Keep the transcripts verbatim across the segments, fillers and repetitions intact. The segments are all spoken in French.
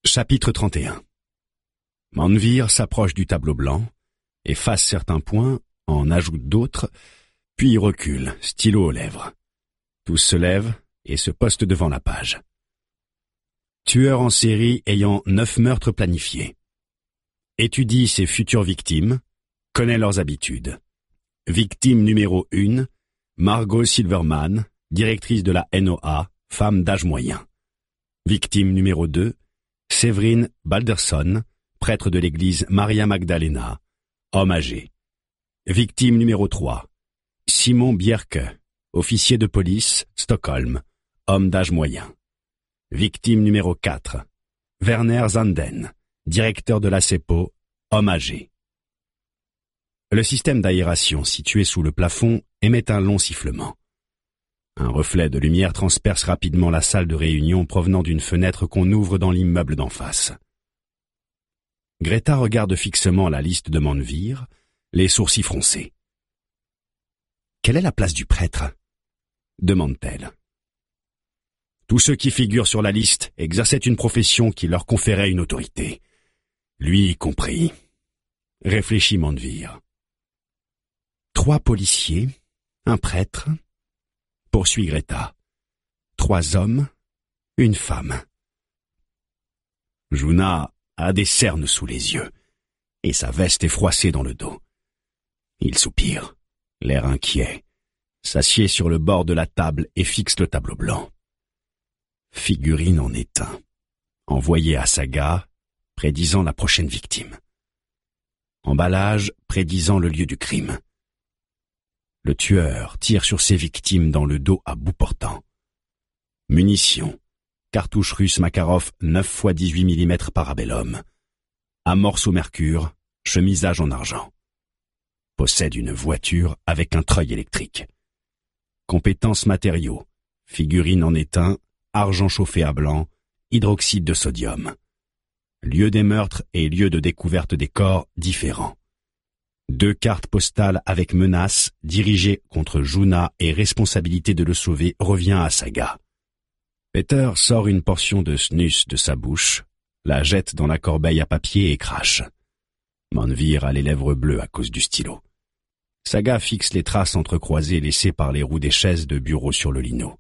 Chapitre trente et un. Manvir s'approche du tableau blanc, efface certains points, en ajoute d'autres, puis recule, stylo aux lèvres. Tous se lèvent et se postent devant la page. Tueur en série ayant neuf meurtres planifiés. Étudie ses futures victimes, connaît leurs habitudes. Victime numéro un, Margot Silverman, directrice de la N O A, femme d'âge moyen. Victime numéro deux, Séverine Balderson, prêtre de l'église Maria Magdalena, homme âgé. Victime numéro trois, Simon Bjerke, officier de police, Stockholm, homme d'âge moyen. Victime numéro quatre, Werner Zanden, directeur de la CEPO, homme âgé. Le système d'aération situé sous le plafond émet un long sifflement. Un reflet de lumière transperce rapidement la salle de réunion provenant d'une fenêtre qu'on ouvre dans l'immeuble d'en face. Greta regarde fixement la liste de Manvir, les sourcils froncés. « Quelle est la place du prêtre ?» demande-t-elle. Tous ceux qui figurent sur la liste exerçaient une profession qui leur conférait une autorité. Lui y compris. Réfléchit Manvir. Trois policiers, un prêtre, poursuit Greta. Trois hommes, une femme. Juna a des cernes sous les yeux, et sa veste est froissée dans le dos. Il soupire, l'air inquiet, s'assied sur le bord de la table et fixe le tableau blanc. Figurine en est un, envoyé à Saga, prédisant la prochaine victime. Emballage prédisant le lieu du crime. Le tueur tire sur ses victimes dans le dos à bout portant. Munitions, cartouche russe Makarov neuf fois dix-huit millimètres Parabellum. Amorce au mercure, chemisage en argent. Possède une voiture avec un treuil électrique. Compétences matériaux, figurine en étain, argent chauffé à blanc, hydroxyde de sodium. Lieu des meurtres et lieu de découverte des corps différents. Deux cartes postales avec menaces dirigées contre Juna et responsabilité de le sauver revient à Saga. Peter sort une portion de snus de sa bouche, la jette dans la corbeille à papier et crache. Manvir a les lèvres bleues à cause du stylo. Saga fixe les traces entrecroisées laissées par les roues des chaises de bureau sur le lino.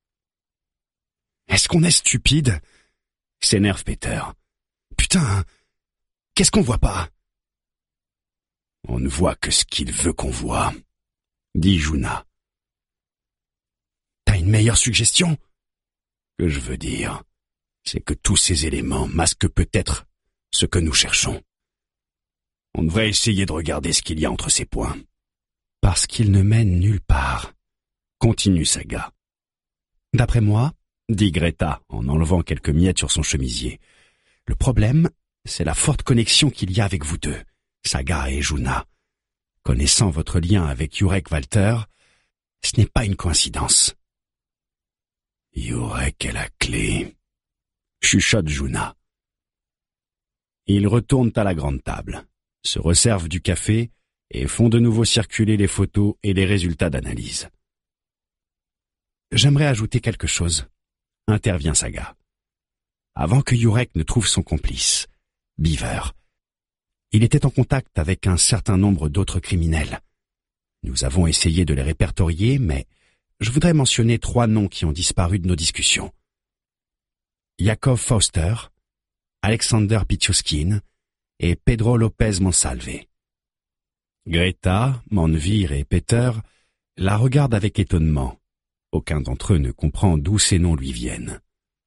« Est-ce qu'on est stupide ?» s'énerve Peter. « Putain, qu'est-ce qu'on voit pas ?» « On ne voit que ce qu'il veut qu'on voit, » dit Juna. « T'as une meilleure suggestion ?» Que je veux dire, c'est que tous ces éléments masquent peut-être ce que nous cherchons. On devrait essayer de regarder ce qu'il y a entre ces points. Parce qu'ils ne mènent nulle part, continue Saga. D'après moi, dit Greta en enlevant quelques miettes sur son chemisier, le problème, c'est la forte connexion qu'il y a avec vous deux, Saga et Juna. Connaissant votre lien avec Jurek Walter, ce n'est pas une coïncidence. Jurek est la clé, chuchote Juna. Ils retournent à la grande table, se resservent du café et font de nouveau circuler les photos et les résultats d'analyse. J'aimerais ajouter quelque chose, intervient Saga. Avant que Jurek ne trouve son complice, Beaver, il était en contact avec un certain nombre d'autres criminels. Nous avons essayé de les répertorier, mais je voudrais mentionner trois noms qui ont disparu de nos discussions. Yakov Foster, Alexander Pichuskin et Pedro Lopez Monsalve. Greta, Manvir et Peter la regardent avec étonnement. Aucun d'entre eux ne comprend d'où ces noms lui viennent.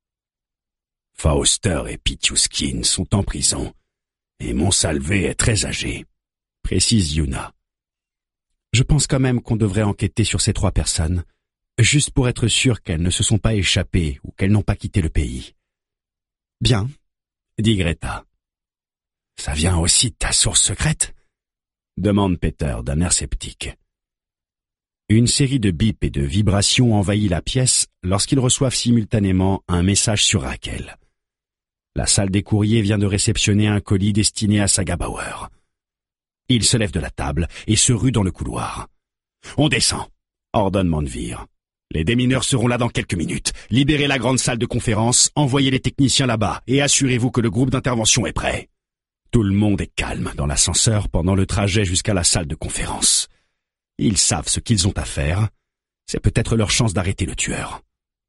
Foster et Pichuskin sont en prison, et Monsalve est très âgé, précise Juna. Je pense quand même qu'on devrait enquêter sur ces trois personnes, juste pour être sûr qu'elles ne se sont pas échappées ou qu'elles n'ont pas quitté le pays. Bien, dit Greta. Ça vient aussi de ta source secrète ? Demande Peter d'un air sceptique. Une série de bips et de vibrations envahit la pièce lorsqu'ils reçoivent simultanément un message sur Raquel. La salle des courriers vient de réceptionner un colis destiné à Saga Bauer. Il se lève de la table et se rue dans le couloir. « On descend !» ordonne Manvir. Les démineurs seront là dans quelques minutes. Libérez la grande salle de conférence, envoyez les techniciens là-bas et assurez-vous que le groupe d'intervention est prêt. Tout le monde est calme dans l'ascenseur pendant le trajet jusqu'à la salle de conférence. Ils savent ce qu'ils ont à faire. C'est peut-être leur chance d'arrêter le tueur.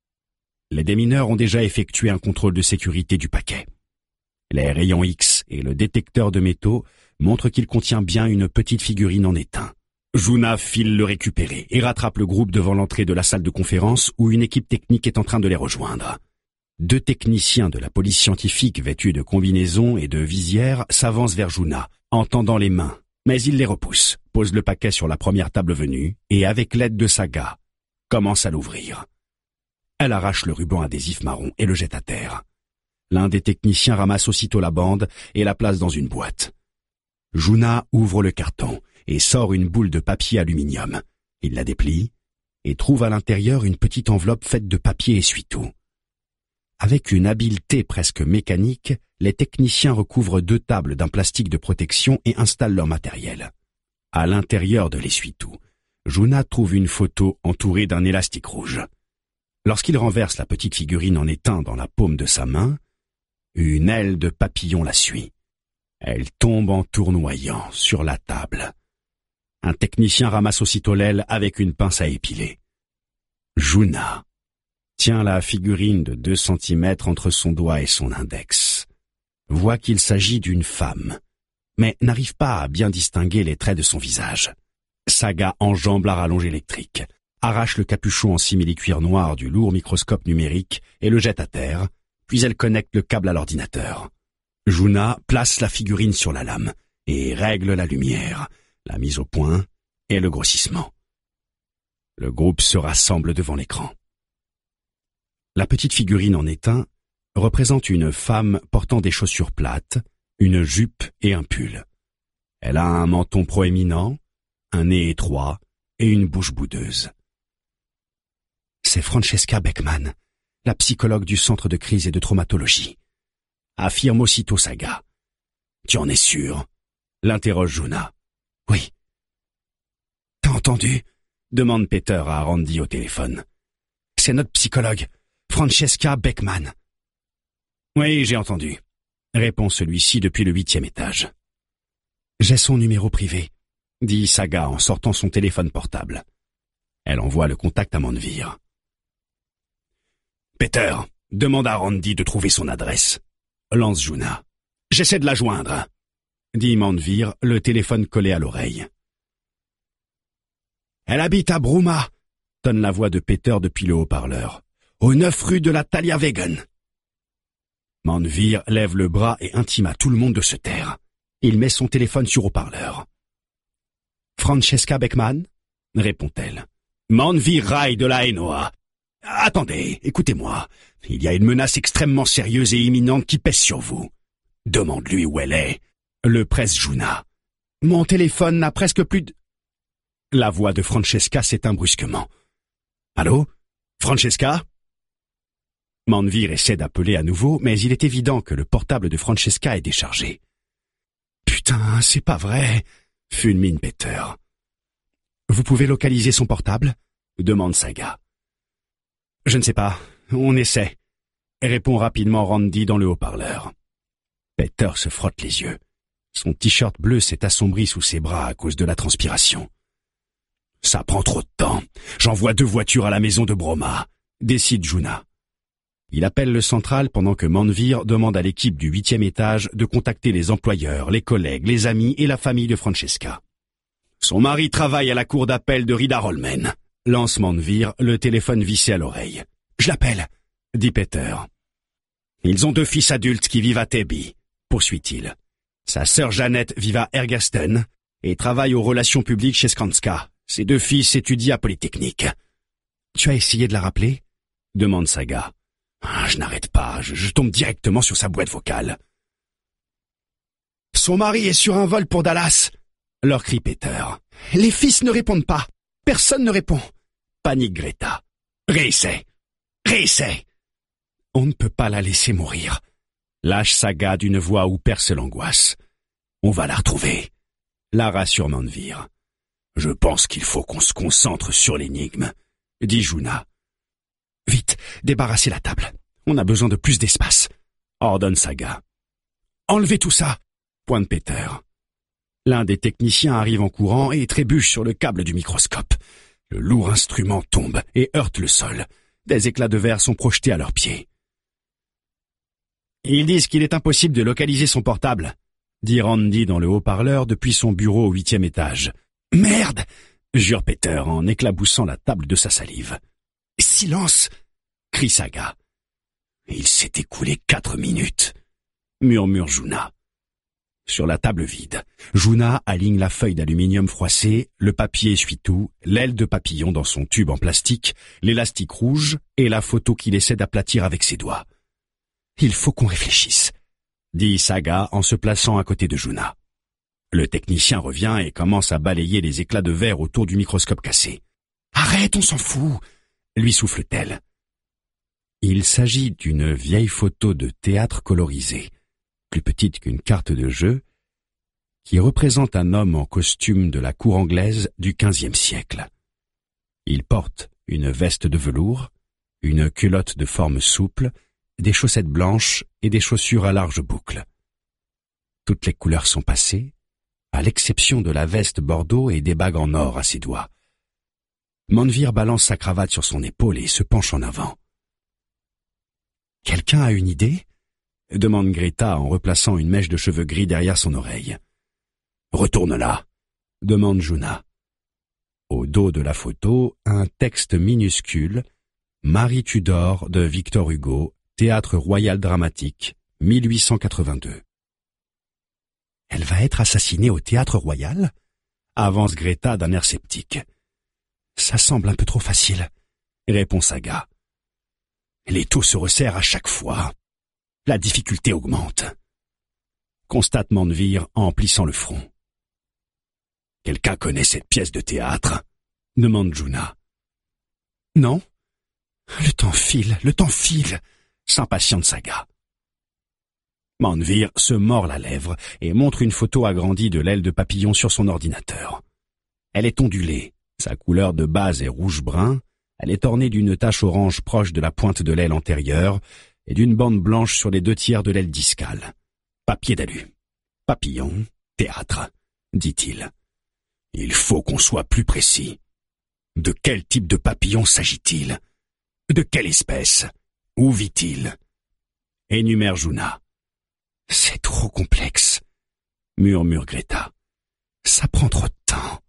Les démineurs ont déjà effectué un contrôle de sécurité du paquet. Les rayons X et le détecteur de métaux montrent qu'il contient bien une petite figurine en étain. Juna file le récupérer et rattrape le groupe devant l'entrée de la salle de conférence où une équipe technique est en train de les rejoindre. Deux techniciens de la police scientifique vêtus de combinaisons et de visières s'avancent vers Juna, en tendant les mains, mais il les repousse, pose le paquet sur la première table venue et avec l'aide de Saga, commence à l'ouvrir. Elle arrache le ruban adhésif marron et le jette à terre. L'un des techniciens ramasse aussitôt la bande et la place dans une boîte. Juna ouvre le carton et sort une boule de papier aluminium. Il la déplie et trouve à l'intérieur une petite enveloppe faite de papier essuie-tout. Avec une habileté presque mécanique, les techniciens recouvrent deux tables d'un plastique de protection et installent leur matériel. À l'intérieur de l'essuie-tout, Juna trouve une photo entourée d'un élastique rouge. Lorsqu'il renverse la petite figurine en étain dans la paume de sa main, une aile de papillon la suit. Elle tombe en tournoyant sur la table. Un technicien ramasse aussitôt l'aile avec une pince à épiler. Juna tient la figurine de deux centimètres entre son doigt et son index. Voit qu'il s'agit d'une femme, mais n'arrive pas à bien distinguer les traits de son visage. Saga enjambe la rallonge électrique, arrache le capuchon en simili-cuir noir du lourd microscope numérique et le jette à terre, puis elle connecte le câble à l'ordinateur. Juna place la figurine sur la lame et règle la lumière, la mise au point et le grossissement. Le groupe se rassemble devant l'écran. La petite figurine en étain représente une femme portant des chaussures plates, une jupe et un pull. Elle a un menton proéminent, un nez étroit et une bouche boudeuse. C'est Francesca Beckman, la psychologue du centre de crise et de traumatologie, affirme aussitôt Saga. Tu en es sûr? L'interroge Juna. Oui. T'as entendu? Demande Peter à Randy au téléphone. C'est notre psychologue, Francesca Beckman. Oui, j'ai entendu, répond celui-ci depuis le huitième étage. J'ai son numéro privé, dit Saga en sortant son téléphone portable. Elle envoie le contact à Manvir. Peter, demande à Randy de trouver son adresse, lance Juna. J'essaie de la joindre, dit Manvir, le téléphone collé à l'oreille. Elle habite à Bruma, tonne la voix de Peter depuis le haut-parleur, au neuf rue de la Thalia-Wegen. Manvir lève le bras et intime à tout le monde de se taire. Il met son téléphone sur haut-parleur. Francesca Beckman, répond-elle. Manvir Rai de la N O A. Attendez, écoutez-moi. Il y a une menace extrêmement sérieuse et imminente qui pèse sur vous. Demande-lui où elle est. Le presse Juna. Mon téléphone n'a presque plus de... La voix de Francesca s'éteint brusquement. Allô? Francesca? Manvir essaie d'appeler à nouveau, mais il est évident que le portable de Francesca est déchargé. Putain, c'est pas vrai, fulmine Peter. Vous pouvez localiser son portable? Demande Saga. Je ne sais pas, on essaie, répond rapidement Randy dans le haut-parleur. Peter se frotte les yeux. Son t-shirt bleu s'est assombri sous ses bras à cause de la transpiration. Ça prend trop de temps. J'envoie deux voitures à la maison de Broma, décide Juna. Il appelle le central pendant que Manvir demande à l'équipe du huitième étage de contacter les employeurs, les collègues, les amis et la famille de Francesca. Son mari travaille à la cour d'appel de Riddarholmen, lance Manvir, le téléphone vissé à l'oreille. Je l'appelle, dit Peter. Ils ont deux fils adultes qui vivent à Täby, poursuit-il. Sa sœur Jeannette vit à Ergasten et travaille aux relations publiques chez Skanska. Ses deux fils étudient à Polytechnique. Tu as essayé de la rappeler? Demande Saga. Ah, je n'arrête pas, je, je tombe directement sur sa boîte vocale. Son mari est sur un vol pour Dallas, leur crie Peter. Les fils ne répondent pas. Personne ne répond. Panique Greta. Réessaie. Réessaie. On ne peut pas la laisser mourir. Lâche Saga d'une voix où perce l'angoisse. On va la retrouver. La rassure Manvir. Je pense qu'il faut qu'on se concentre sur l'énigme, dit Juna. Vite, débarrassez la table. On a besoin de plus d'espace, ordonne Saga. Enlevez tout ça, pointe Peter. L'un des techniciens arrive en courant et trébuche sur le câble du microscope. Le lourd instrument tombe et heurte le sol. Des éclats de verre sont projetés à leurs pieds. Ils disent qu'il est impossible de localiser son portable, dit Randy dans le haut-parleur depuis son bureau au huitième étage. Merde, jure Peter en éclaboussant la table de sa salive. Silence, crie Saga. Il s'est écoulé quatre minutes, murmure Juna. Sur la table vide, Juna aligne la feuille d'aluminium froissée, le papier essuie-tout, l'aile de papillon dans son tube en plastique, l'élastique rouge et la photo qu'il essaie d'aplatir avec ses doigts. Il faut qu'on réfléchisse, dit Saga en se plaçant à côté de Juna. Le technicien revient et commence à balayer les éclats de verre autour du microscope cassé. Arrête, on s'en fout, lui souffle-t-elle. Il s'agit d'une vieille photo de théâtre colorisée, plus petite qu'une carte de jeu, qui représente un homme en costume de la cour anglaise du quinzième siècle. Il porte une veste de velours, une culotte de forme souple, des chaussettes blanches et des chaussures à larges boucles. Toutes les couleurs sont passées, à l'exception de la veste bordeaux et des bagues en or à ses doigts. Manvir balance sa cravate sur son épaule et se penche en avant. « Quelqu'un a une idée ?» demande Greta en replaçant une mèche de cheveux gris derrière son oreille. « Retourne là !» demande Juna. Au dos de la photo, un texte minuscule, « Marie Tudor de Victor Hugo, Théâtre Royal Dramatique, mille huit cent quatre-vingt-deux. » Elle va être assassinée au Théâtre Royal ? Avance Greta d'un air sceptique. Ça semble un peu trop facile, répond Saga. L'étau se resserre à chaque fois. La difficulté augmente. Constate Manvir en plissant le front. Quelqu'un connaît cette pièce de théâtre ? Demande Juna. Non ? Le temps file, le temps file, s'impatiente Saga. Manvir se mord la lèvre et montre une photo agrandie de l'aile de papillon sur son ordinateur. Elle est ondulée, sa couleur de base est rouge-brun, elle est ornée d'une tache orange proche de la pointe de l'aile antérieure et d'une bande blanche sur les deux tiers de l'aile discale. Papier d'alu. Papillon, théâtre, dit-il. Il faut qu'on soit plus précis. De quel type de papillon s'agit-il ? De quelle espèce ? Où vit-il ? Énumère Juna. C'est trop complexe, murmure Greta. Ça prend trop de temps.